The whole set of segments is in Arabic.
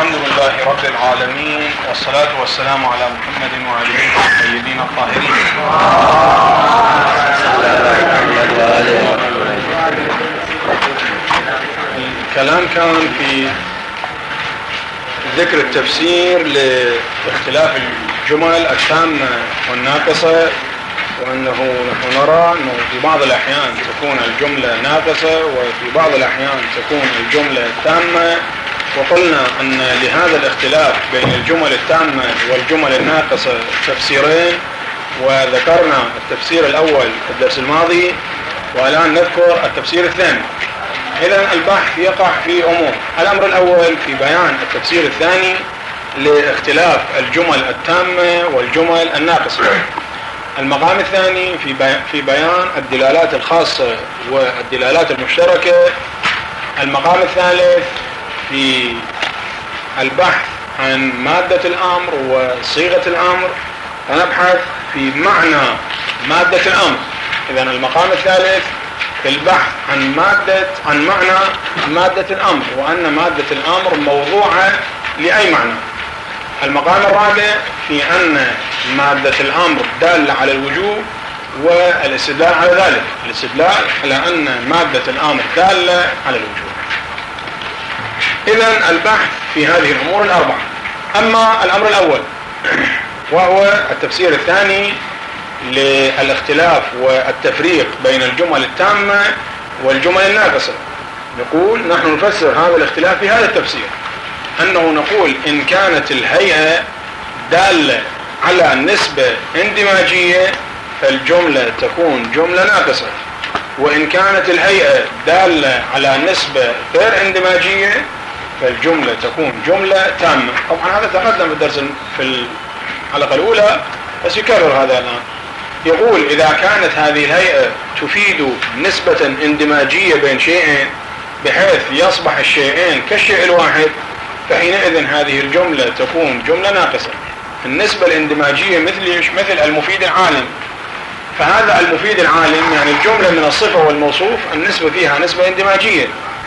الحمد لله رب العالمين، والصلاة والسلام على محمد وعلى آله الطيبين الطاهرين. الكلام كان في ذكر التفسير لاختلاف الجمل التامة والناقصة، وأنه نحن نرى أنه في بعض الأحيان تكون الجملة ناقصة وفي بعض الأحيان تكون الجملة تامة. وقلنا أن لهذا الاختلاف بين الجمل التامة والجمل الناقصة تفسيرين، وذكرنا التفسير الأول في الدرس الماضي، والآن نذكر التفسير الثاني. إذن البحث يقع في أمور. الأمر الأول في بيان التفسير الثاني لاختلاف الجمل التامة والجمل الناقصة. المقام الثاني في بيان الدلالات الخاصة والدلالات المشتركة. المقام الثالث في البحث عن مادة الأمر وصيغة الأمر، ونبحث في معنى مادة الأمر. إذن المقام الثالث في البحث عن معنى مادة الأمر، وأن مادة الأمر موضوعة لأي معنى. المقام الرابع في أن مادة الأمر دالة على الوجوب والاستدلال على ذلك، الاستدلال على أن مادة الأمر دالة على الوجوب. إذن البحث في هذه الأمور الأربعة. أما الأمر الأول وهو التفسير الثاني للاختلاف والتفريق بين الجمل التامة والجمل الناقصة، نقول نحن نفسر هذا الاختلاف في هذا التفسير، أنه نقول إن كانت الهيئة دالة على نسبة اندماجية فالجملة تكون جملة ناقصة، وإن كانت الهيئة دالة على نسبة غير اندماجية فالجملة تكون جملة تامة. طبعا هذا تقدم في الدرس في الحلقة الأولى، بس يكرر هذا الآن. يقول إذا كانت هذه الهيئة تفيد نسبة اندماجية بين شيئين بحيث يصبح الشيئين كالشيء الواحد، فحينئذ هذه الجملة تكون جملة ناقصة. النسبة الاندماجية مثل المفيد العالم، فهذا المفيد العالم يعني الجملة من الصفة والموصوف النسبة فيها نسبة اندماجية.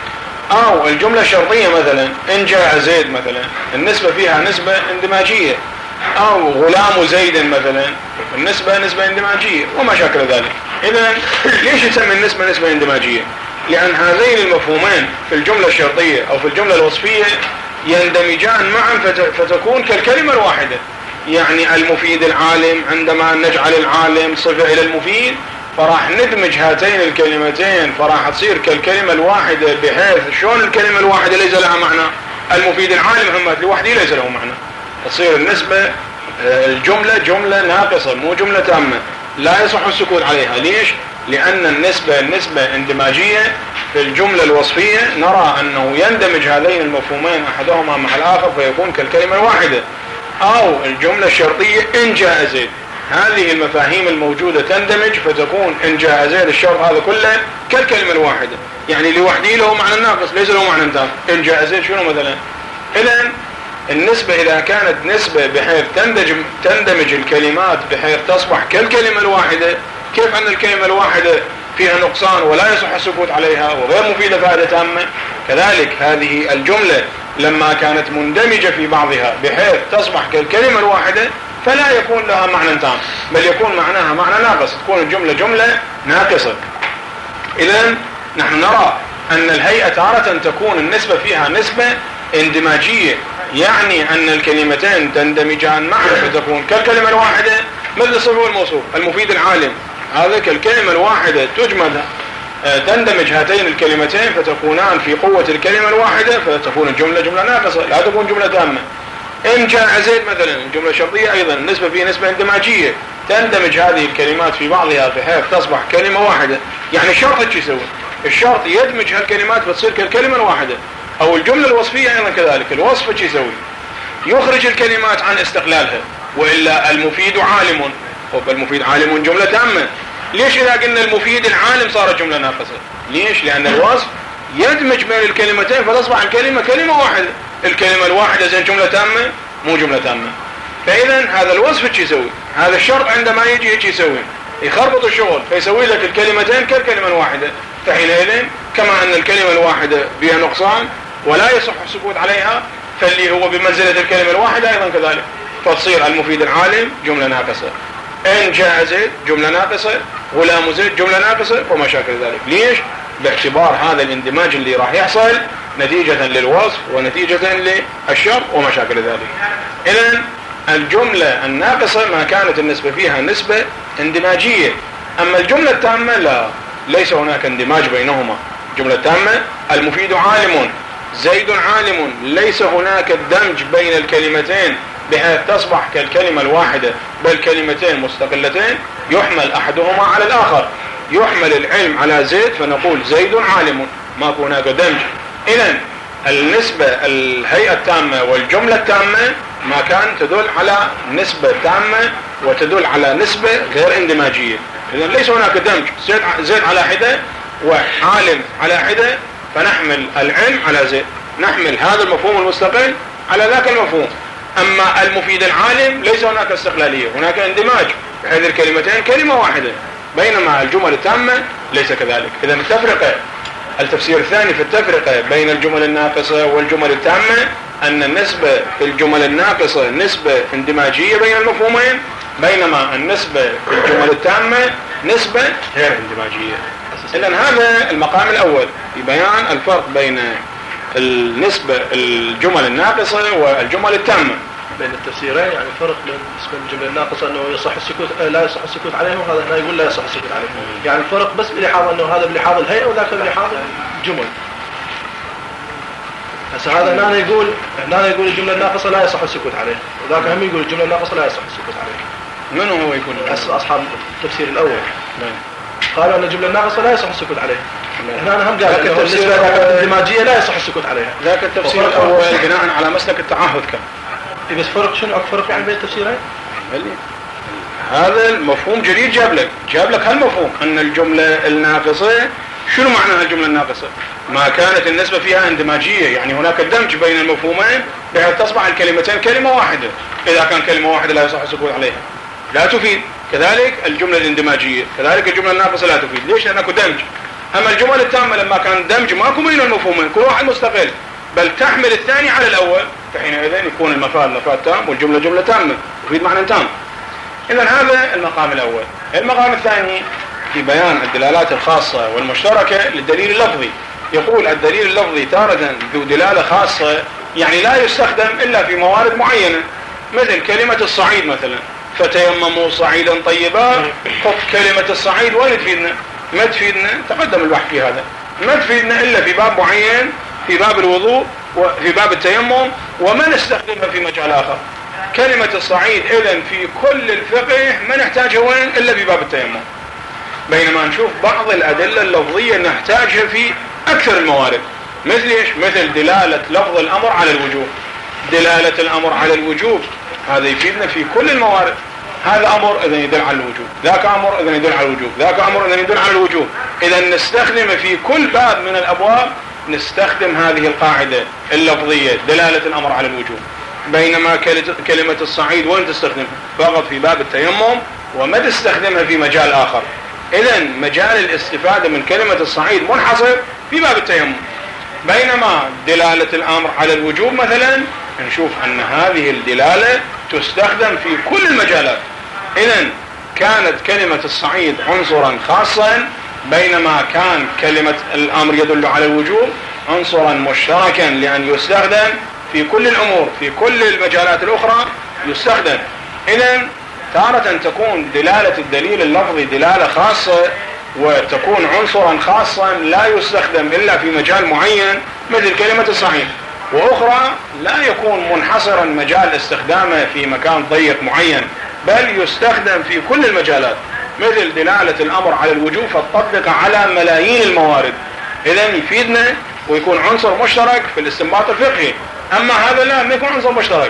أو الجملة الشرطية مثلا إن جاء زيد مثلا النسبة فيها نسبة اندماجية، أو غلام زيد مثلا النسبة نسبة اندماجية، وما شاكل ذلك. إذن ليش يسمي النسبة نسبة اندماجية؟ لأن هذين المفهومين في الجملة الشرطية أو في الجملة الوصفية يندمجان معا فتكون كالكلمة الواحدة. يعني المفيد العالم، عندما نجعل العالم صفة إلى المفيد فراح ندمج هاتين الكلمتين فراح تصير كالكلمة الواحدة، بحيث شلون الكلمة الواحدة ليس لها معنى، المفيد العالم هم لوحده ليس له معنى، تصير النسبة الجملة جملة ناقصة مو جملة تامة، لا يصح السكوت عليها. ليش؟ لأن النسبة اندماجية. في الجملة الوصفية نرى أنه يندمج هذين المفهومين أحدهما مع الآخر فيكون كالكلمة الواحدة. أو الجملة الشرطية إن جاء زيد، هذه المفاهيم الموجودة تندمج فتكون إن جاء زيد الشرط هذا كله كالكلمة الواحدة، يعني لوحده له معنى ناقص ليس له معنى تام. إن جاء زيد شنو مثلا؟ إذن النسبة إذا كانت نسبة بحيث تندمج الكلمات بحيث تصبح كالكلمة الواحدة، كيف أن الكلمة الواحدة فيها نقصان ولا يصح السكوت عليها وغير مفيدة فائدة تامة، كذلك هذه الجملة لما كانت مندمجة في بعضها بحيث تصبح كالكلمة الواحدة فلا يكون لها معنى تام، بل يكون معناها معنى ناقص، تكون الجملة جملة ناقصة. إذن نحن نرى أن الهيئة تارة تكون النسبة فيها نسبة اندماجية، يعني أن الكلمتين تندمجان معا فتكون كالكلمة الواحدة، مثل الصفة والموصوف. المفيد العالم هذا كالكلمة الواحدة تجمد تندمج هاتين الكلمتين فتكونان في قوة الكلمة الواحدة فتكون الجملة جملة ناقصة لا تكون جملة تامة. إن جاء زيد مثلا الجملة الشرطية أيضا النسبة فيه نسبة اندماجية، تندمج هذه الكلمات في بعضها بحيث تصبح كلمة واحدة. يعني الشرط ايش يسوي؟ الشرط يدمج هالكلمات فتصير كالكلمة الواحدة. أو الجملة الوصفية أيضا كذلك، الوصف ايش يسوي؟ يخرج الكلمات عن استقلالها، وإلا المفيد عالم، المفيد عالم جملة تامة. ليش إذا قلنا المفيد العالم صارت جملة ناقصة؟ ليش؟ لأن الوصف يدمج بين الكلمتين فتصبح الكلمة كلمة واحدة. الكلمة الواحدة زين جملة تامة مو جملة تامة. فإذا هذا الوصف ايش يسوي؟ هذا الشرط عندما يجي ايش يسوي؟ يخربط الشغل فيسوي لك الكلمتين كالكلمة الواحدة. فحينئذ كما أن الكلمة الواحدة بها نقصان ولا يصح السكوت عليها، فاللي هو بمنزلة الكلمة الواحدة أيضا كذلك، فتصير المفيد العالم جملة ناقصة، إن جاء زيد جملة ناقصة، غلام زيد جملة ناقصة، وما شاكل ذلك. ليش؟ باعتبار هذا الاندماج اللي راح يحصل نتيجة للوصف ونتيجة للشرط وما شاكل ذلك. إذن الجملة الناقصة ما كانت النسبة فيها نسبة اندماجية، أما الجملة التامة لا، ليس هناك اندماج بينهما. الجملة التامة المفيد عالم، زيد عالم، ليس هناك دمج بين الكلمتين بحيث تصبح كالكلمة الواحدة، بل كلمتين مستقلتين يحمل أحدهما على الآخر. يحمل العلم على زيد فنقول زيد عالم، ما هناك دمج. إذن النسبة الهيئة التامة والجملة التامة ما كان تدل على نسبة تامة وتدل على نسبة غير اندماجية. إذن ليس هناك دمج، زيد على حدة وعالم على حدة، فنحمل العلم على زيد، نحمل هذا المفهوم المستقل على ذاك المفهوم. أما المفيد العالم ليس هناك استقلالية، هناك اندماج بحيث الكلمتين كلمة واحدة، بينما الجمل التامة ليس كذلك. إذن التفسير الثاني في التفرقة بين الجمل الناقصة والجمل التامة أن النسبة في الجمل الناقصة نسبة اندماجية بين المفهومين، بينما النسبة في الجمل التامة نسبة غير اندماجية. إذن هذا المقام الأول في بيان الفرق بين النسبة الجمل الناقصة والجمل التامة. بين التفسيرين يعني فرق بين اسم الجملة الناقصة أنه يصح السكوت لا يصح السكوت عليه، وهذا هنا يقول لا يصح السكوت عليه. يعني الفرق بس بلحاظ أنه هذا بلحاظ الهيئة وذاك بلحاظ الجمل. هسه هذا هنا يقول الجملة الناقصة لا يصح السكوت عليه، وذاك هم يقول الجملة الناقصة لا يصح السكوت عليه. من هو يكون أصحاب التفسير الأول قالوا أن الجملة الناقصة لا يصح السكوت عليه. هنا هم قالوا أنه النسبة الاندماجية لا يصح السكوت عليها. ذاك التفسير الأول بناء على مسلك التعهد كان. بس فرق شنو فرق يعني بين التفسيرين؟ هذا المفهوم جديد جاب لك هالمفهوم أن الجملة الناقصة. شنو معنى الجملة الناقصة؟ ما كانت النسبة فيها اندماجية، يعني هناك دمج بين المفهومين بحيث تصبح الكلمتين كلمة واحدة. إذا كان كلمة واحدة لا يصح السكوت عليها، لا تفيد. كذلك الجملة الاندماجية، كذلك الجملة الناقصة لا تفيد. ليش؟ لأنه دمج. أما الجمل التامة لما كان دمج ماكو بين المفهومين، كل واحد مستقل، بل تحمل الثاني على الأول، فحينئذ يكون المفاد تام والجملة جملة تامة تفيد معنى تام. إذن هذا المقام الأول. المقام الثاني في بيان الدلالات الخاصة والمشتركة للدليل اللفظي. يقول الدليل اللفظي تارة ذو دلالة خاصة، يعني لا يستخدم إلا في موارد معينة، مثل كلمة الصعيد مثلا، فتيمموا صعيدا طيبا. خط كلمة الصعيد وين تفيدنا؟ ما تفيدنا، تقدم البحث في هذا، ما تفيدنا إلا في باب معين، في باب الوضوء وفي باب التيمم، وما نستخدمها في مجال آخر. كلمة الصعيد إذن في كل الفقه ما نحتاجها وين إلا في باب التيمم، بينما نشوف بعض الأدلة اللفظية نحتاجها في أكثر الموارد. مثل إيش؟ مثل دلالة لفظ الأمر على الوجوب. دلالة الأمر على الوجوب هذا يفيدنا في كل الموارد. هذا أمر إذن يدل على الوجوب، ذاك أمر إذن يدل على الوجوب، ذاك أمر إذن يدل على الوجوب. إذن نستخدم في كل باب من الأبواب نستخدم هذه القاعدة اللفظية دلالة الأمر على الوجوب. بينما كلمة الصعيد وين تستخدمها؟ فقط في باب التيمم، وما تستخدمها في مجال آخر. إذن مجال الاستفادة من كلمة الصعيد منحصر في باب التيمم، بينما دلالة الأمر على الوجوب مثلا نشوف أن هذه الدلالة تستخدم في كل المجالات. إذن كانت كلمة الصعيد عنصرا خاصا، بينما كان كلمة الأمر يدل على الوجوب عنصرا مشتركا، لأن يستخدم في كل الأمور، في كل المجالات الأخرى يستخدم. إذن تارة تكون دلالة الدليل اللفظي دلالة خاصة وتكون عنصرا خاصا لا يستخدم إلا في مجال معين مثل كلمة الصعيد، وأخرى لا يكون منحصرا مجال استخدامه في مكان ضيق معين، بل يستخدم في كل المجالات، مثل دلالة الأمر على الوجوب فتطبق على ملايين الموارد. إذن يفيدنا ويكون عنصر مشترك في الاستنباط الفقهي. أما هذا لا، ما يكون عنصر مشترك.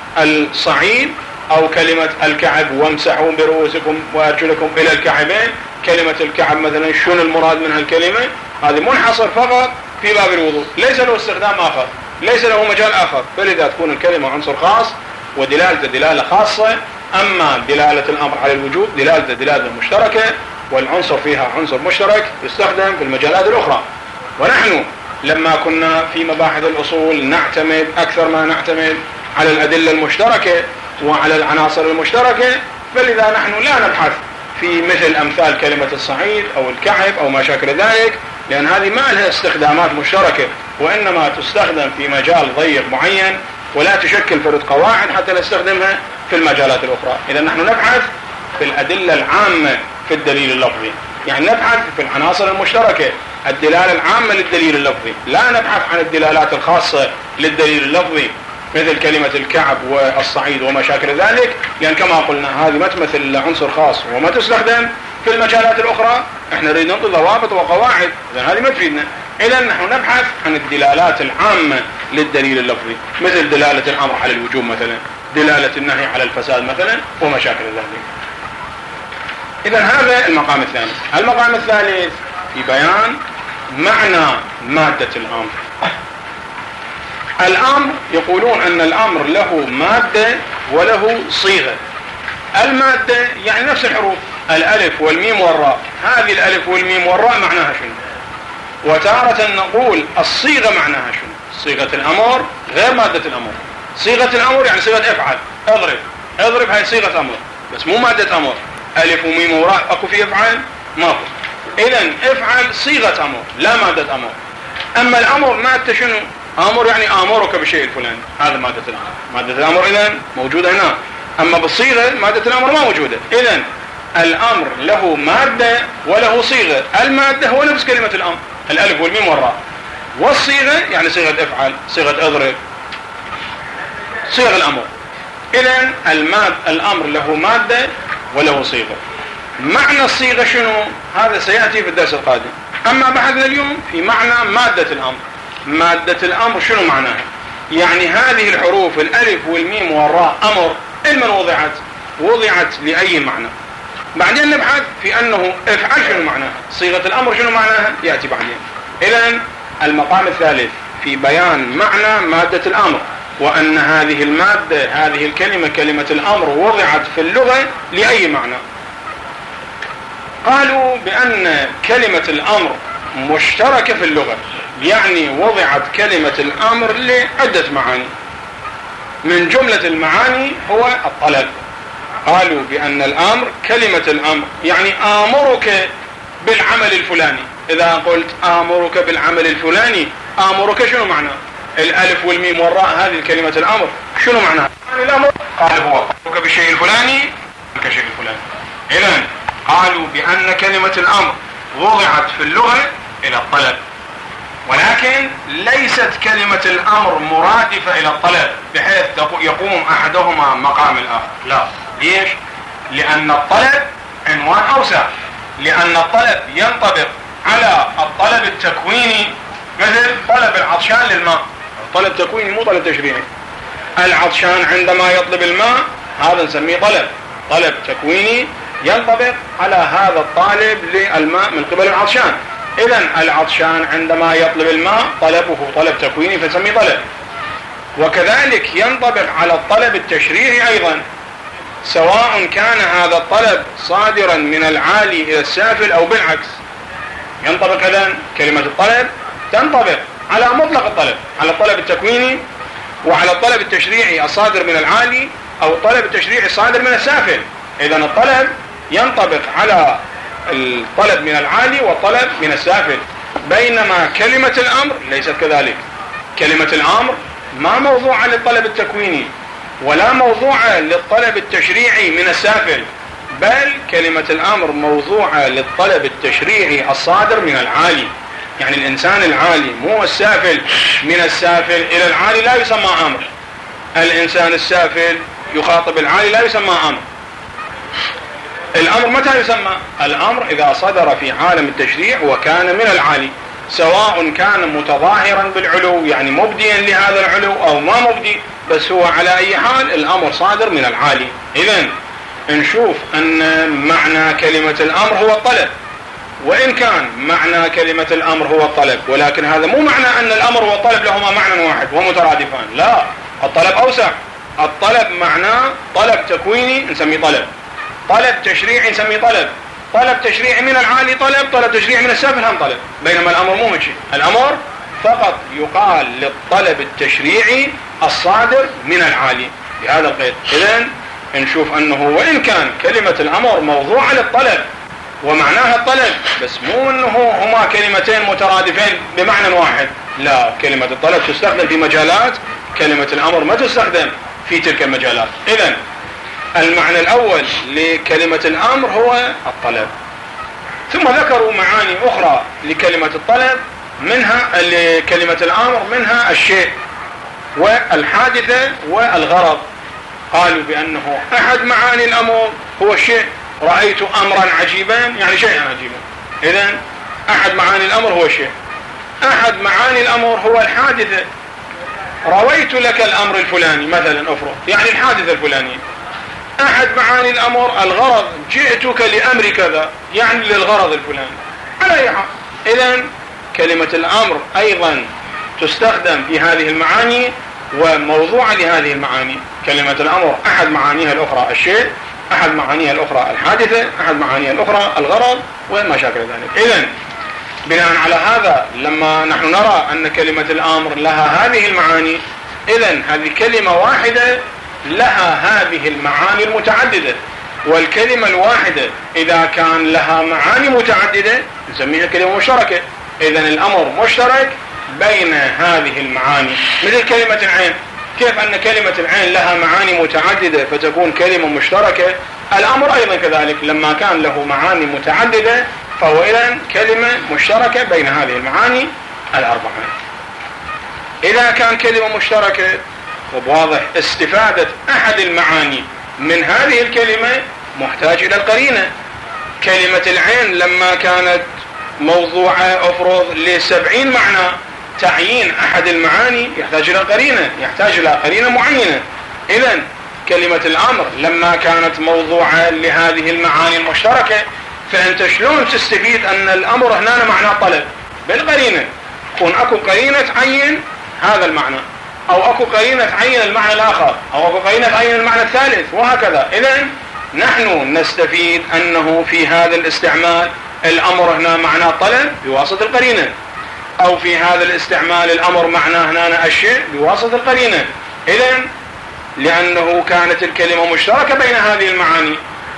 الصعيد أو كلمة الكعب وامسحوا برؤوسكم وأرجلكم إلى الكعبين، كلمة الكعب مثلا شنو المراد من هالكلمة؟ هذه منحصر فقط في باب الوضوء، ليس له استخدام آخر، ليس له مجال آخر، فلذا تكون الكلمة عنصر خاص ودلالة دلالة خاصة. أما دلالة الأمر على الوجوب دلالة مشتركة، والعنصر فيها عنصر مشترك يستخدم في المجالات الأخرى. ونحن لما كنا في مباحث الأصول نعتمد أكثر ما نعتمد على الأدلة المشتركة وعلى العناصر المشتركة، فلذا نحن لا نبحث في مثل أمثال كلمة الصعيد أو الكعب أو ما شاكل ذلك، لأن هذه ما لها استخدامات مشتركة، وإنما تستخدم في مجال ضيق معين ولا تشكل فرد قواعد حتى نستخدمها في المجالات الأخرى. إذا نحن نبحث في الأدلة العامة في الدليل اللفظي، يعني نبحث في العناصر المشتركة، الدلالة العامة للدليل اللفظي، لا نبحث عن الدلالات الخاصة للدليل اللفظي مثل كلمة الكعب والصعيد وما شاكل ذلك، لأن كما قلنا هذه ما تمثل عنصر خاص وما تستخدم في المجالات الأخرى. احنا نريد نعطي ضوابط وقواعد، إذن هذه ما تفيدنا. إذا نحن نبحث عن الدلالات العامة للدليل اللفظي، مثل دلالة الأمر على الوجوب مثلا، دلالة النهي على الفساد مثلا وما شاكل ذلك. إذا هذا المقام الثاني. المقام الثالث في بيان معنى مادة الأمر. الأمر يقولون أن الأمر له مادة وله صيغة. المادة يعني نفس الحروف، الألف والميم والراء، هذه الألف والميم والراء معناها شنو؟ وتارة نقول الصيغة معناها شنو؟ صيغة الأمر غير مادة الأمر. صيغة الأمر يعني صيغة افعل، اضرب، اضرب هاي صيغة أمر بس مو مادة أمر. ألف وميم وراء أكو في افعل؟ ماكو. إذن افعل صيغة أمر لا مادة أمر. أما الأمر مادة شنو؟ أمر يعني آمرك بشيء الفلاني، هذا مادة الأمر. مادة الأمر إذن موجودة هنا، أما بالصيغة مادة الأمر ما موجودة. إذن الأمر له مادة وله صيغة. المادة هو نفس كلمة الأمر، الألف والميم والراء، والصيغة يعني صيغة افعل، صيغة اضرب، صيغة الأمر. إذن الأمر له مادة وله صيغة. معنى الصيغة شنو؟ هذا سيأتي في الدرس القادم. أما بحثنا اليوم في معنى مادة الأمر. مادة الأمر شنو معناها؟ يعني هذه الحروف الألف والميم والراء أمر، لمن وضعت؟ وضعت لأي معنى. بعدين نبحث في أنه افعل شنو معناها، صيغة الأمر شنو معناها، يأتي بعدين. إذن المقام الثالث في بيان معنى مادة الأمر، وأن هذه المادة، هذه الكلمة، كلمة الأمر، وضعت في اللغة لأي معنى. قالوا بأن كلمة الأمر مشتركة في اللغة، يعني وضعت كلمة الأمر لعدة معاني، من جملة المعاني هو الطلب. قالوا بأن الأمر كلمة الأمر يعني آمرك بالعمل الفلاني. إذا قلت آمرك بالعمل الفلاني، آمرك شنو معنى؟ الألف والميم والراء هذه كلمة الأمر شنو معناها؟ الأمر قال هو آمرك بالشيء الفلاني كشيء الفلاني. إذن قالوا بأن كلمة الأمر وضعت في اللغة إلى الطلب، ولكن ليست كلمة الأمر مرادفة إلى الطلب بحيث يقوم أحدهما مقام الآخر، لا. ليش؟ لأن الطلب عنوان أوسع، لأن الطلب ينطبق على الطلب التكويني، مثل طلب العطشان للماء، طلب تكويني مو طلب تشريعي. العطشان عندما يطلب الماء هذا نسميه طلب، طلب تكويني ينطبق على هذا الطالب للماء من قبل العطشان. إذن العطشان عندما يطلب الماء طلبه طلب تكويني فنسميه طلب. وكذلك ينطبق على الطلب التشريعي أيضا، سواء كان هذا الطلب صادرا من العالي إلى السافل أو بالعكس. ينطبق إذن كلمة الطلب تنطبق على مطلق الطلب، على الطلب التكويني وعلى الطلب التشريعي الصادر من العالي أو الطلب التشريعي الصادر من السافل. إذن الطلب ينطبق على الطلب من العالي والطلب من السافل، بينما كلمة الأمر ليست كذلك. كلمة الأمر ما موضوعة للطلب التكويني ولا موضوعة للطلب التشريعي من السافل، بل كلمة الأمر موضوعة للطلب التشريعي الصادر من العالي. يعني الإنسان العالي مو السافل، من السافل إلى العالي لا يسمى أمر. الإنسان السافل يخاطب العالي لا يسمى أمر. الأمر متى يسمى؟ الأمر إذا صدر في عالم التشريع وكان من العالي، سواء كان متظاهرا بالعلو يعني مبديا لهذا العلو أو ما مبدي، بس هو على أي حال الأمر صادر من العالي. إذن نشوف أن معنى كلمة الأمر هو الطلب، وإن كان معنى كلمة الأمر هو الطلب، ولكن هذا مو معنى أن الأمر والطلب لهما معنى واحد ومترادفان، لا. الطلب أوسع. الطلب معناه طلب تكويني نسميه طلب، طلب تشريعي نسميه طلب، طلب تشريعي من العالي طلب، طلب تشريعي من السافل هم طلب، بينما الأمر مو هيك. الأمر فقط يقال للطلب التشريعي الصادر من العالي بهذا القيد. إذن نشوف أنه وإن كان كلمة الأمر موضوعة للطلب ومعناها الطلب، بس مو أنه هما كلمتين مترادفين بمعنى واحد، لا، كلمة الطلب تستخدم في مجالات، كلمة الأمر ما تستخدم في تلك المجالات. إذن المعنى الأول لكلمة الأمر هو الطلب. ثم ذكروا معاني أخرى لكلمة الطلب، منها لكلمة الأمر منها الشيء والحادثة والغرض. قالوا بأنه أحد معاني الأمر هو الشيء، رأيت أمرا عجيبا يعني شيئا عجيبا. إذن أحد معاني الأمر هو الشيء. أحد معاني الأمر هو الحادثة، رويت لك الأمر الفلاني مثلا أفرض يعني الحادثة الفلانية. أحد معاني الأمر الغرض، جئتك لأمر كذا يعني للغرض الفلاني. على أي حال إذن كلمة الأمر أيضا تستخدم في هذه المعاني وموضوعة لهذه المعاني. كلمة الأمر أحد معانيها الأخرى الشيء، أحد معانيها الأخرى الحادثة، أحد معانيها الأخرى الغرض وما شاكل ذلك. إذن بناء على هذا لما نحن نرى أن كلمة الأمر لها هذه المعاني، إذن هذه كلمة واحدة لها هذه المعاني المتعددة. والكلمة الواحدة إذا كان لها معاني متعددة نسميها كلمة مشتركة. إذن الأمر مشترك بين هذه المعاني، مثل كلمة العين. كيف أن كلمة العين لها معاني متعددة فتكون كلمة مشتركة، الأمر أيضا كذلك لما كان له معاني متعددة فهو إذن كلمة مشتركة بين هذه المعاني الأربعة. إذا كان كلمة مشتركة واضح استفادة أحد المعاني من هذه الكلمة محتاج إلى القرينة. كلمة العين لما كانت موضوعة أفرض ل70 معنى، تعيين أحد المعاني يحتاج إلى قرينة، يحتاج إلى قرينة معينة. إذن كلمة الأمر لما كانت موضوعة لهذه المعاني المشتركة، فأنت شلون تستفيد أن الأمر هنا معنى طلب؟ بالقرينة. يكون أكو قرينة تعين هذا المعنى، أو أكو قرينة تعين المعنى الآخر، أو أكو قرينة تعين المعنى الثالث وهكذا. إذن نحن نستفيد أنه في هذا الاستعمال الأمر هنا معنى طلب بواسطة القرينة، أو في هذا الاستعمال الأمر معناه هنا الشيء بواسطة القرينة. إذن لأنه كانت الكلمة مشتركة بين هذه المعاني،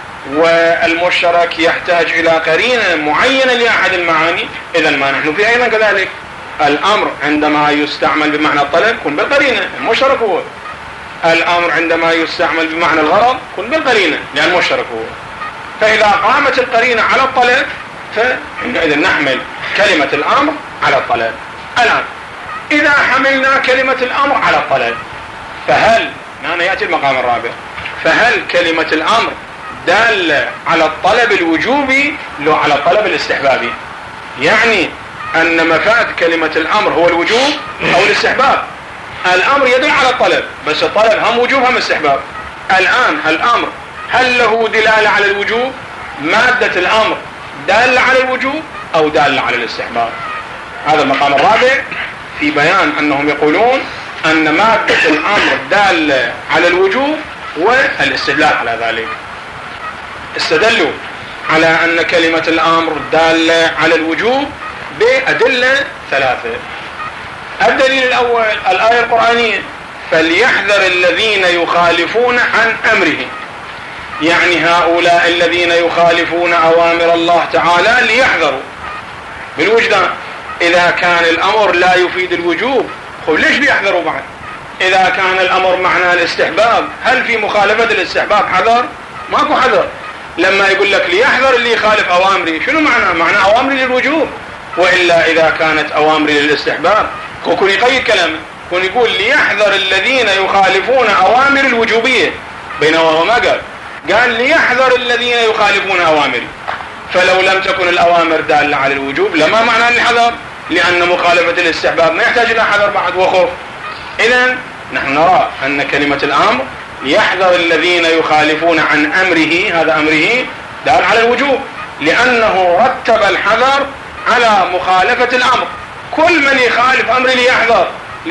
والمشترك يحتاج إلى قرينة معينة لأحد المعاني. إذن ما نحن في أيضا كذلك. الأمر عندما يستعمل بمعنى الطلب كن بالقرينة، المشترك هو. الأمر عندما يستعمل بمعنى الغرض كن بالقرينة لأن المشترك هو. فإذا قامت القرينة على الطلب فحينئذ نحمل كلمة الأمر على الطلب. الآن إذا حملنا كلمة الأمر على الطلب فهل، هنا يأتي المقام الرابع، فهل كلمة الأمر دالة على الطلب الوجوبي لو على الطلب الاستحبابي؟ يعني أن مفاد كلمة الأمر هو الوجوب أو الاستحباب. الأمر يدل على الطلب، بس الطلب هم وجوب هم استحباب. الآن الأمر هل له دلالة على الوجوب؟ مادة الأمر دالة على الوجوب أو دالة على الاستحباب؟ هذا المقام الرابع في بيان أنهم يقولون أن مادة الأمر دالة على الوجوب والاستدلال على ذلك. استدلوا على أن كلمة الأمر دالة على الوجوب بأدلة ثلاثة. الدليل الأول الآية القرآنية: فليحذر الذين يخالفون عن أمره، يعني هؤلاء الذين يخالفون أوامر الله تعالى ليحذروا بالوجدان. إذا كان الأمر لا يفيد الوجوب ليش بيحذروا بعد؟ إذا كان الأمر معنى الاستحباب، هل في مخالفة الاستحباب حذر؟ ماكو حذر. لما يقول لك ليحذر اللي يخالف أوامري، شنو معنى أوامري للوجوب؟ وإلا إذا كانت أوامري للاستحباب كون يقيد كلامه، كون يقول ليحذر الذين يخالفون أوامر الوجوبية، بينما هو ما قال ليحذر الذين يخالفون أوامري. فلو لم تكن الأوامر دالة على الوجوب لما معنى الحذر، لأن مخالفة الاستحباب ما يحتاج إلى حذر بعد وخوف. إذن نحن نرى أن كلمة الأمر ليحذر الذين يخالفون عن أمره، هذا أمره دال على الوجوب، لأنه رتب الحذر على مخالفة الأمر. كل من يخالف أمري ليحذر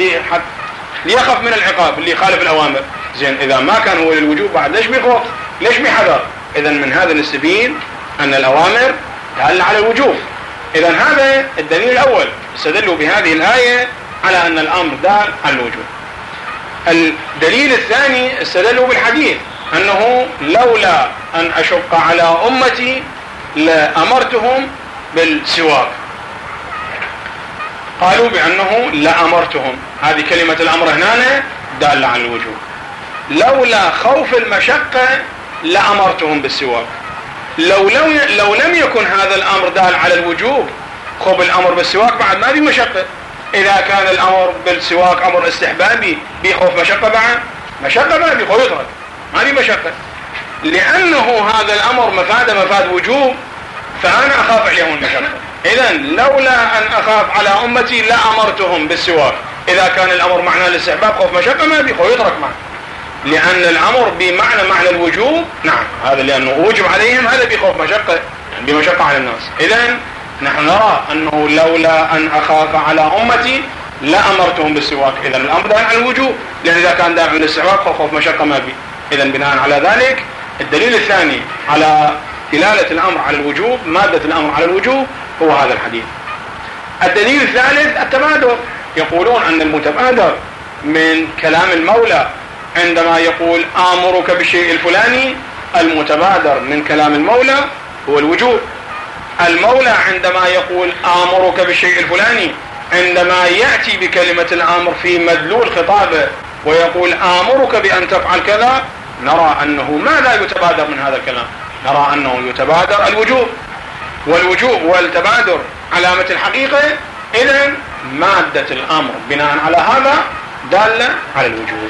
ليخف من العقاب اللي يخالف الأوامر. زين إذا ما كان هو للوجوب بعد ليش بيخوف؟ ليش بيحذر؟ إذن من هذا نستفيد أن الأوامر دالة على الوجوب. إذن هذا الدليل الأول. استدلوا بهذه الآية على أن الأمر دال على الوجوب. الدليل الثاني استدلوا بالحديث أنه لولا أن أشق على أمتي لأمرتهم بالسواك. قالوا بأنه لأمرتهم، هذه كلمة الأمر هنا دالة على الوجوب. لولا خوف المشقة لأمرتهم بالسواك. لو لم يكن هذا الأمر دال على الوجوب، خب الأمر بالسواك بعد ما في مشقة. إذا كان الأمر بالسواك أمر استحبابي بيخوف مشقة، بعد مشقة ما بيخوف يترك، ما في مشقة، لأنه هذا الأمر مفاد وجوب، فأنا أخاف عليهم المشقة. إذن لولا أن أخاف على أمتي لأمرتهم بالسواك. إذا كان الأمر معنى الاستحباب خوف مشقة ما بيخوف يترك معه، لأن الأمر معنى الوجوب. نعم، هذا لأنه وجب عليهم، هذا بيخوف مشقة، يعني بمشقة على الناس. إذن نحن نرى أنه لولا أن أخاف على أمتي لأمرتهم بالسواك. إذن الأمر دال على الوجوب، لأن إذا كان دال على الاستحباب خوف مشقة ما بي. إذن بناء على ذلك الدليل الثاني على دلالة الأمر على الوجوب، مادة الأمر على الوجوب، هو هذا الحديث. الدليل الثالث التبادر. يقولون أن المتبادر من كلام المولى عندما يقول آمرك بالشيء الفلاني، المتبادر من كلام المولى هو الوجوب. المولى عندما يقول آمرك بالشيء الفلاني، عندما يأتي بكلمة الأمر في مدلول خطابه ويقول آمرك بأن تفعل كذا، نرى أنه ماذا يتبادر من هذا الكلام؟ نرى أنه يتبادر الوجوب، والوجوب والتبادر علامة الحقيقة. إذن مادة الأمر بناء على هذا دالة على الوجوب.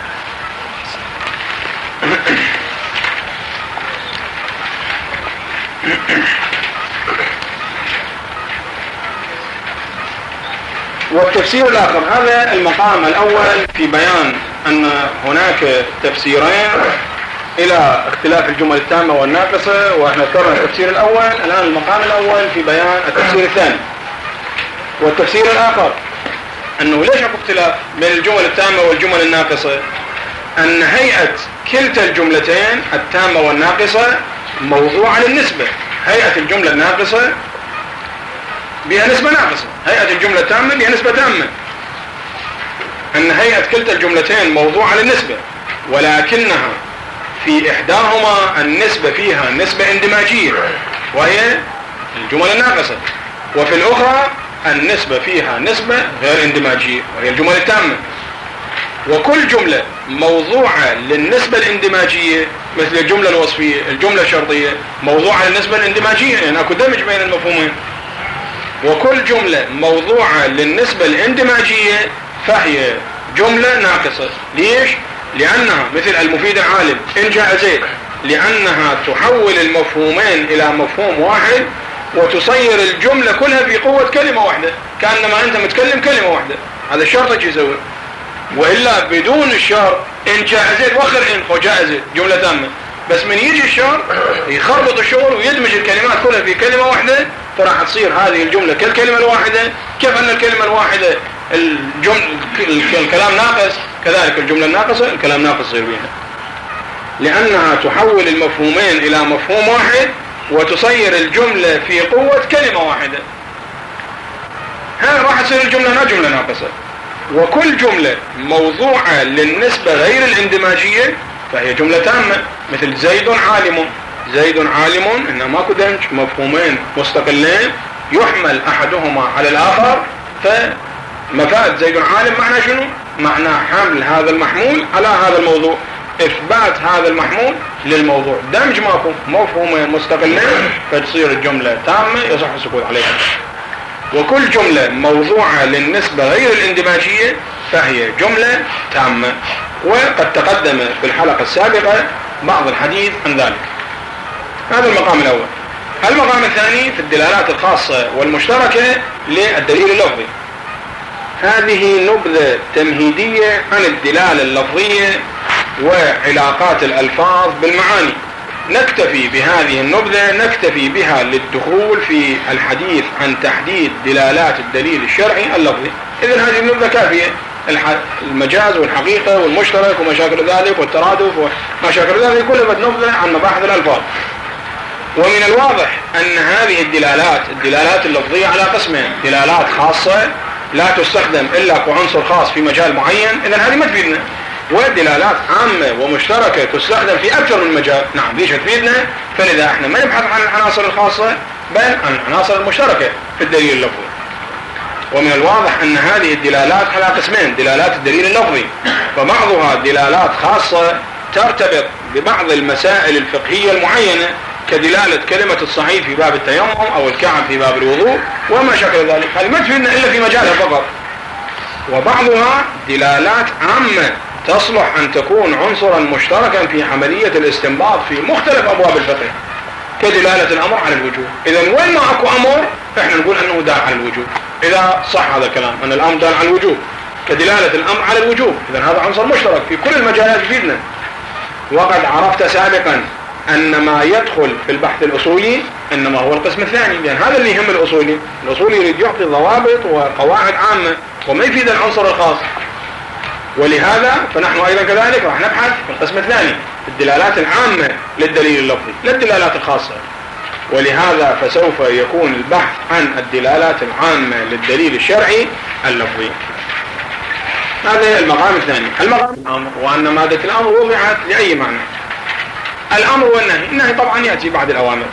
والتفسير الآخر، هذا المقام الأول في بيان أن هناك تفسيرين إلى اختلاف الجمل التامة والناقصة، وإحنا ذكرنا التفسير الأول. الآن المقام الأول في بيان التفسير الثاني. والتفسير الآخر أنه ليش اكو اختلاف بين الجمل التامة والجمل الناقصة؟ أن هيئة كلتا الجملتين التامة والناقصة موضوعة للنسبة. هيئة الجملة الناقصة بها نسبة ناقصة، هيئة الجملة التامة بها نسبة تامة. أن هيئة كلتا الجملتين موضوعة للنسبة، ولكنها في إحداهما النسبة فيها نسبة اندماجية وهي الجمل الناقصة، وفي الأخرى النسبة فيها نسبة غير اندماجية وهي الجمل التامة. وكل جملة موضوعة للنسبة الاندماجية مثل الجملة الوصفية، الجملة الشرطية موضوعة للنسبة الاندماجية، يعني أكو دمج بين المفهومين. وكل جملة موضوعة للنسبة الاندماجية فهي جملة ناقصة. ليش؟ لأنها مثل المفيد العالم إن جاء زيد، لأنها تحول المفهومين إلى مفهوم واحد وتصير الجملة كلها في قوة كلمة واحدة، كأنما أنت متكلم كلمة واحدة. هذا الشرط يسوي، وإلا بدون الشرط إن جاء زيد وخر إن جاء زيد جملة تامة، بس من يجي الشرط يخربط الشغل ويدمج الكلمات كلها في كلمة واحدة، فراح تصير هذه الجملة كالكلمة الواحدة. كيف أن الكلمة الواحدة الكلام ناقص، كذلك الجملة الناقصة الكلام ناقص يصير بها، لأنها تحول المفهومين إلى مفهوم واحد وتصير الجملة في قوة كلمة واحدة. هذا راح تصير الجملة جملة ناقصة. وكل جملة موضوعة للنسبة غير الاندماجية فهي جملة تامة، مثل زيد عالم. زيد عالم إنما ماكو دمج، مفهومين مستقلين يحمل أحدهما على الآخر، فمفاد زيد عالم معنى شنو؟ معنى حمل هذا المحمول على هذا الموضوع، إثبات هذا المحمول للموضوع. دمج ماكو، مفهومين مستقلين، فتصير الجملة تامة يصح السكوت عليها. وكل جملة موضوعة للنسبة غير الاندماجية فهي جملة تامة. وقد تقدم في الحلقة السابقة بعض الحديث عن ذلك. هذا المقام الأول. المقام الثاني في الدلالات الخاصة والمشتركة للدليل اللفظي. هذه نبذة تمهيدية عن الدلالة اللفظية وعلاقات الألفاظ بالمعاني. نكتفي بهذه النبذة، نكتفي بها للدخول في الحديث عن تحديد دلالات الدليل الشرعي اللفظي. إذن هذه النبذة كافية. المجاز والحقيقة والمشترك ومشاكل ذلك والترادف ومشاكل ذلك كلها نبذة عن مباحث الألفاظ. ومن الواضح أن هذه الدلالات اللفظية على قسمين: دلالات خاصة لا تستخدم إلا كعنصر خاص في مجال معين، إذن هذه ما تفيدنا، ودلالات عامة ومشتركة تستخدم في أكثر من مجال. نعم، ليش تفيدنا؟ فلذا احنا ما نبحث عن العناصر الخاصة بل عن العناصر المشتركة في الدليل اللفظي. ومن الواضح أن هذه الدلالات على قسمين: دلالات الدليل اللفظي، فبعضها دلالات خاصة ترتبط ببعض المسائل الفقهية المعينة، كدلالة كلمة الصعيد في باب التيمم أو الكعب في باب الوضوء وما شكل ذلك، هذه ما تفيدنا إلا في مجالها فقط. وبعضها دلالات عامة تصلح أن تكون عنصرا مشتركا في عملية الاستنباط في مختلف أبواب الفقه، كدلالة الأمر على الوجوب. إذن وين ما أكو أمر احنا نقول أنه دال على الوجوب، إذا صح هذا الكلام أن الأمر دال على الوجوب، كدلالة الأمر على الوجوب، إذن هذا عنصر مشترك في كل المجالات يفيدنا. وقد عرفت سابقا أن ما يدخل في البحث الأصولي إنما هو القسم الثاني، لأن هذا اللي يهم الأصولي. الأصولي يريد يعطي ضوابط وقواعد عامة وما يفيد العنصر الخاص، ولهذا فنحن أيضا كذلك راح نبحث في القسم الثاني في الدلالات العامة للدليل اللفظي، لا الدلالات الخاصة. ولهذا فسوف يكون البحث عن الدلالات العامة للدليل الشرعي اللفظي. هذا المقام الثاني. المقام الأمر، وأن مادة الأمر وضعت لأي معنى. الأمر والنهي، النهي طبعا يأتي بعد الأوامر.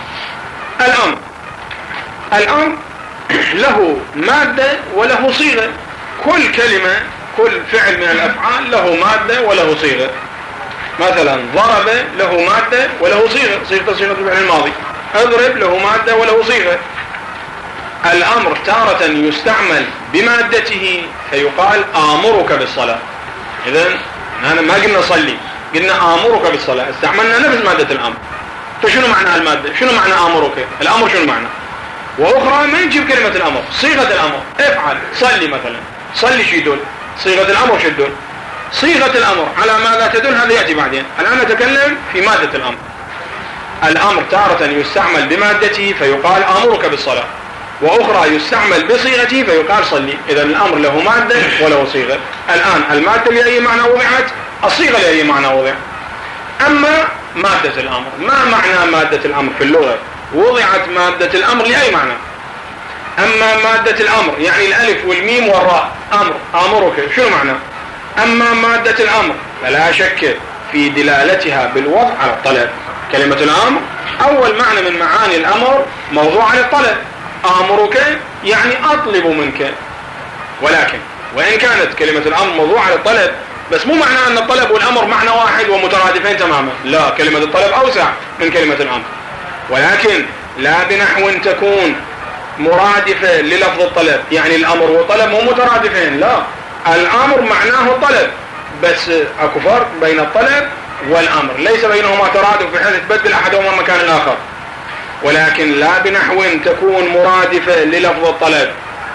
الأمر له مادة وله صيغة، كل كلمة كل فعل من الأفعال له مادة وله صيغة. مثلا ضرب له مادة وله صيغة، صيغة الفعل الماضي. اضرب له مادة وله صيغة. الأمر تارة يستعمل بمادته فيقال آمرك بالصلاة. إذن أنا ما قلنا صلي، قلنا آمرك بالصلاة، استعملنا نفس مادة الأمر. فشنو معنى المادة؟ شنو معنى آمرك؟ الأمر شنو معنى؟ وأخرى ما نجيب كلمة الأمر، صيغة الأمر، افعل، صلي مثلا، صلي شو يدل؟ صيغة الأمر شو تدل؟ صيغة الأمر على ماذا تدل هذا يأتي بعدين. الآن نتكلم في مادة الأمر. الأمر تارة يستعمل بمادته فيقال آمرك بالصلاة، وأخرى يستعمل بصيغته فيقال صلي. إذا الأمر له مادة وله صيغة. الآن المادة لأي معنى وضعت، الصيغة لأي معنى وضع. أما مادة الأمر، ما معنى مادة الأمر في اللغة؟ وضعت مادة الأمر لأي معنى. أما مادة الأمر يعني الألف والميم والراء، أمر، آمرك، شنو معنى؟ أما مادة الأمر فلا شك في دلالتها بالوضع على الطلب. كلمة الأمر أول معنى من معاني الأمر موضوع على الطلب. آمرك يعني أطلب منك، ولكن وإن كانت كلمة الأمر موضوع على الطلب، بس مو معنى أن الطلب والأمر معنى واحد ومترادفين تماما، لا، كلمة الطلب أوسع من كلمة الأمر، ولكن لا بنحو تكون مرادفة للفظ الطلب، يعني الأمر والطلب مو مترادفين، لا، الأمر معناه الطلب، بس أكو فرق بين الطلب والأمر، ليس بينهما ترادف بحيث تبدل أحدهما مكان الآخر، ولكن لا بنحو تكون مرادفة للفظ الطلب.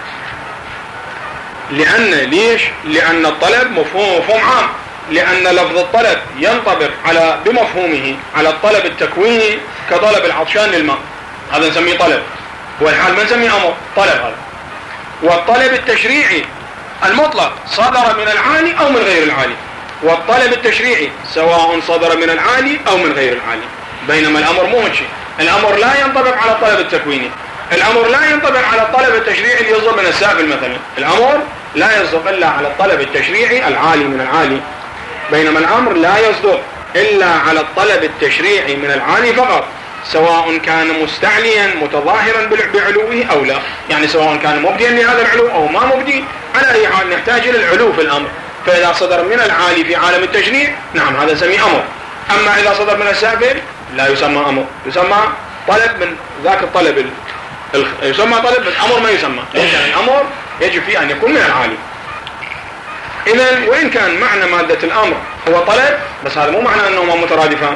لأن الطلب مفهوم عام، لأن لفظ الطلب ينطبق بمفهومه على الطلب التكويني كطلب العطشان للماء، هذا نسميه طلب، والحال ما نسميه أمر، طلب هذا. والطلب التشريعي المطلق صدر من العالي أو من غير العالي، والطلب التشريعي سواء صدر من العالي أو من غير العالي، بينما الأمر مو شيء. الأمر لا ينطبق على الطلب التكويني، الأمر لا ينطبق على الطلب التشريعي اللي يصدر من السافل مثلا، الأمر لا يصدق إلا على الطلب التشريعي العالي من العالي، بينما الأمر لا يصدق إلا على الطلب التشريعي من العالي فقط، سواء كان مستعليا متظاهرا بعلوه أو لا، يعني سواء كان مبديا لهذا العلو أو ما مبدي، على أي حال نحتاج إلى العلو في الأمر. فإذا صدر من العالي في عالم التشريع نعم هذا يسمى أمر، أما إذا صدر من السافل لا يسمى أمر، يسمى طلب من ذاك الطلب يسمى طلب، بس أمر ما يسمى، لأن الأمر يجب فيه أن يكون من العالي. إذن وإن كان معنى مادة الأمر هو طلب، بس هذا مو معنى أنهما مترادفان،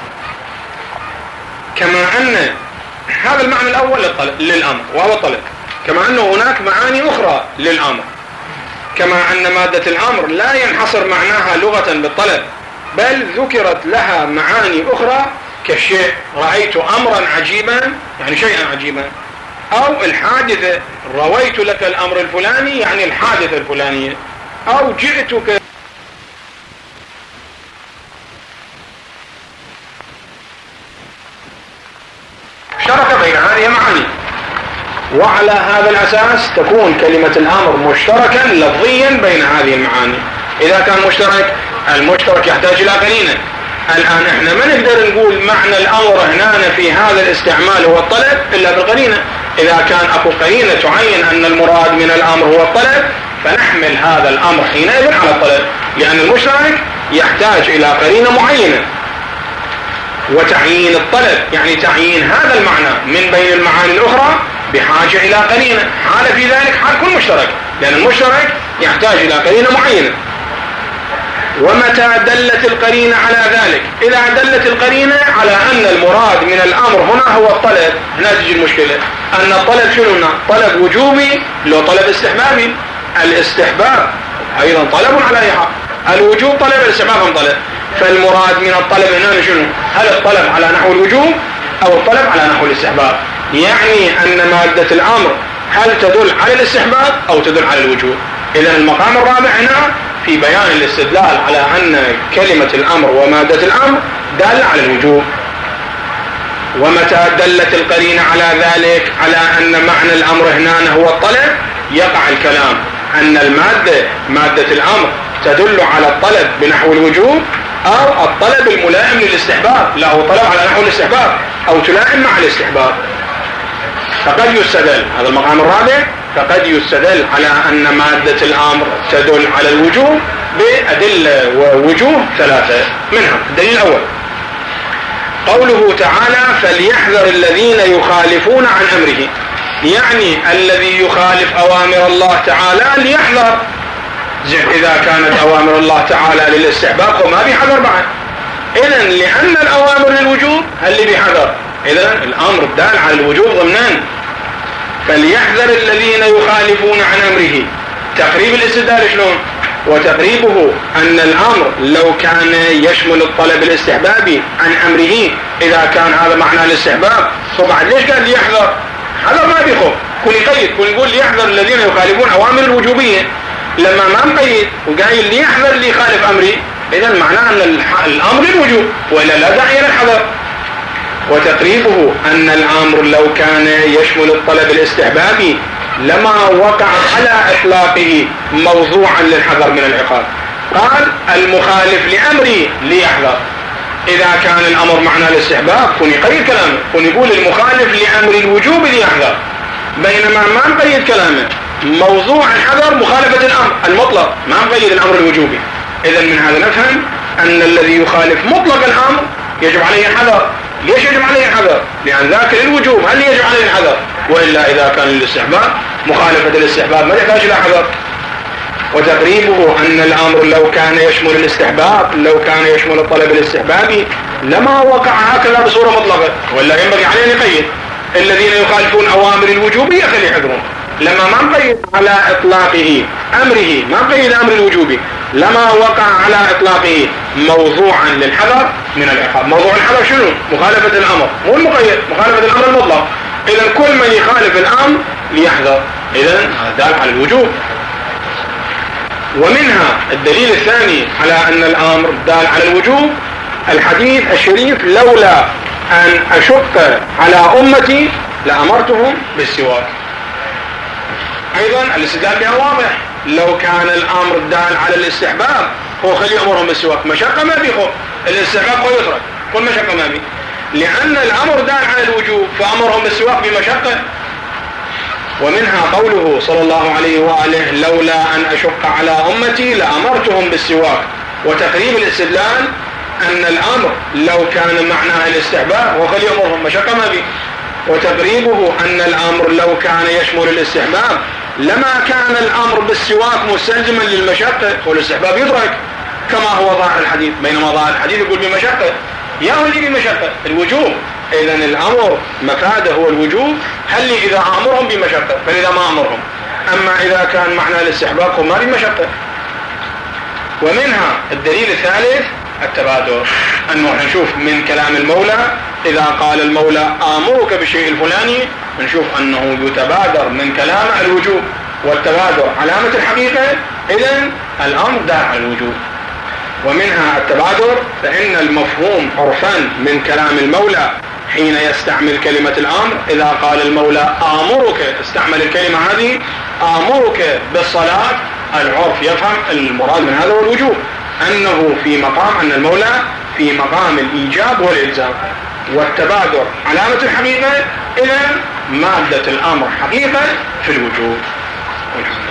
كما أن هذا المعنى الأول للأمر وهو الطلب، كما أنه هناك معاني أخرى للأمر، كما أن مادة الأمر لا ينحصر معناها لغة بالطلب، بل ذكرت لها معاني أخرى كالشيء، رأيت أمرا عجيبا يعني شيئا عجيبا، أو الحادثة، رويت لك الأمر الفلاني يعني الحادثة الفلانية، أو جئتك وعلى هذا الأساس تكون كلمة الأمر مشتركا لفظيا بين هذه المعاني. إذا كان مشترك، المشترك يحتاج إلى قرينة. الآن احنا ما نقدر نقول معنى الأمر هنا في هذا الاستعمال هو الطلب إلا بالقرينة. إذا كان أكو قرينة تعين أن المراد من الأمر هو الطلب فنحمل هذا الأمر حينئذ على الطلب، لأن المشترك يحتاج إلى قرينة معينة. وتعيين الطلب يعني تعيين هذا المعنى من بين المعاني الأخرى بحاجة إلى قرينة، حال في ذلك حال كل مشترك، لأن المشترك يحتاج إلى قرينة معينة. ومتى دلت القرينة على ذلك؟ إذا دلت القرينة على أن المراد من الأمر هنا هو الطلب، هنا تجي المشكلة. أن الطلب شنو هنا؟ طلب وجوبي لو طلب استحبابي. الاستحباب أيضا طلب على أي حال، الوجوب طلب، الاستحباب هم طلب. فالمراد من الطلب هنا شنو؟ هل الطلب على نحو الوجوب أو الطلب على نحو الاستحباب؟ يعني أن مادة الأمر هل تدل على الاستحباب أو تدل على الوجوب؟ إذن المقام الرابع هنا في بيان الاستدلال على أن كلمة الأمر ومادة الأمر دالة على الوجوب. ومتى دلت القرينة على ذلك على أن معنى الأمر هنا هو الطلب يقع الكلام أن المادة مادة الأمر تدل على الطلب بنحو الوجوب أو الطلب الملائم للاستحباب، لا هو طلب على نحو الاستحباب أو تلائم مع الاستحباب. فقد يستدل، هذا المقام الرابع، فقد يستدل على أن مادة الأمر تدل على الوجوب بأدلة ووجوه ثلاثة. منها الدليل الأول قوله تعالى فليحذر الذين يخالفون عن أمره، يعني الذي يخالف أوامر الله تعالى ليحذر. إذا كانت أوامر الله تعالى للاستحباب فما بيحذر بعد. إذن لأن الأوامر للوجوب هل اللي بيحذر؟ إذن الأمر الدال على الوجوب ضمنان. فليحذر الذين يخالفون عن أمره، تقريب الاستدلال شلون؟ وتقريبه أن الأمر لو كان يشمل الطلب الاستحبابي عن أمره، إذا كان هذا معنى الاستحباب فبعد ليش قال ليحذر؟ هذا ما بيخوف، كل يقيد، كل يقول ليحذر الذين يخالفون أوامر الوجوبية، لما ما مقيد وقايل ليحذر اللي يخالف أمري، إذن معناه أن الأمر الوجوب وإلا لا داعي للحذر. وتقريبه أن الأمر لو كان يشمل الطلب الاستحبابي لما وقع على إطلاقه موضوعا للحذر من العقاب. قال المخالف لأمري ليحذر. إذا كان الأمر معنى الاستحباب كن يقيد كلامه، كن يقول المخالف لأمر الوجوب ليحذر، بينما ما مقيد كلامه موضوع الحذر مخالفة الأمر المطلق، ما مقيد الأمر الوجوبي. إذن من هذا نفهم أن الذي يخالف مطلق الأمر يجب عليه الحذر. ليش يجب عليه الحذر؟ لأن ذاك للوجوب هل يجب عليه الحذر؟ وإلا إذا كان للاستحباب مخالفة الاستحباب ما يحتاج إلى حذر. وتقريبه أن الأمر لو كان يشمل الاستحباب، لو كان يشمل الطلب الاستحبابي لما وقع هكذا بصورة مطلقة، ولا ينبغي عليه أن يقيد الذين يخالفون أوامر الوجوبية خلي يحذرون. لما ما مقيد على إطلاقه أمره، ما مقيد أمر الوجوبي، لما وقع على إطلاقه موضوعا للحذر من العقاب. موضوع الحذر شنو؟ مخالفة الأمر، مو المقيد، مخالفة الأمر المطلق. إذن كل من يخالف الأمر ليحذر، إذن دال على الوجوب. ومنها الدليل الثاني على أن الأمر دال على الوجوب الحديث الشريف لولا أن أشق على أمتي لأمرتهم بالسواك. أيضا الاستدلال بها واضح، لو كان الأمر دال على الاستحباب هو خلي أمرهم بالسواك، مشقة ما بيخوف، الاستحباب هو يترك، كل مشقة ما بي، لأن الأمر دال على الوجوب فأمرهم بالسواك بمشقة. ومنها قوله صلى الله عليه وآله لولا أن أشق على أمتي لأمرتهم بالسواك. وتقريب الاستدلال أن الأمر لو كان معناه الاستحباب هو خلي أمرهم مشقة ما بي. وتقريبه أن الأمر لو كان يشمل الاستحباب لما كان الأمر بالسواك مستلزما للمشقة والاستحباب يدرك كما هو ظاهر الحديث، بينما ظاهر الحديث يقول بمشقة، يا هو اللي بمشقة الوجوب. إذن الأمر مفاده هو الوجوب، هل لي إذا أمرهم بمشقة فلذا ما أمرهم، أما إذا كان معنى الاستحباب هو ما بمشقة. ومنها الدليل الثالث التبادر، أنه نشوف من كلام المولى إذا قال المولى آمرك بالشيء الفلاني نشوف أنه يتبادر من كلام الوجوب، والتبادر علامة الحقيقة، إذن الأمر دال على الوجوب. ومنها التبادر فإن المفهوم عرفا من كلام المولى حين يستعمل كلمة الأمر. إذا قال المولى آمرك، استعمل الكلمة هذه آمرك بالصلاة، العرف يفهم المراد من هذا والوجوب أنه في مقام، أن المولى في مقام الإيجاب والإلزام، والتبادر علامة الحقيقة، إذن مادة الأمر حقيقة في الوجوب.